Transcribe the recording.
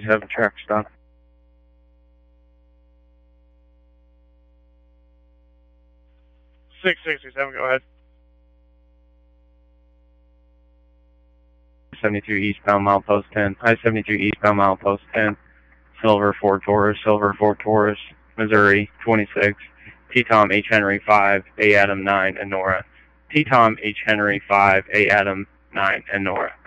7 track stop. 667, go ahead. 73 eastbound milepost 10. I-73 eastbound milepost 10. Silver 4 Taurus, Missouri 26. T-Tom H. Henry 5, A. Adam 9, and Nora. T-Tom H. Henry 5, A. Adam 9, and Nora.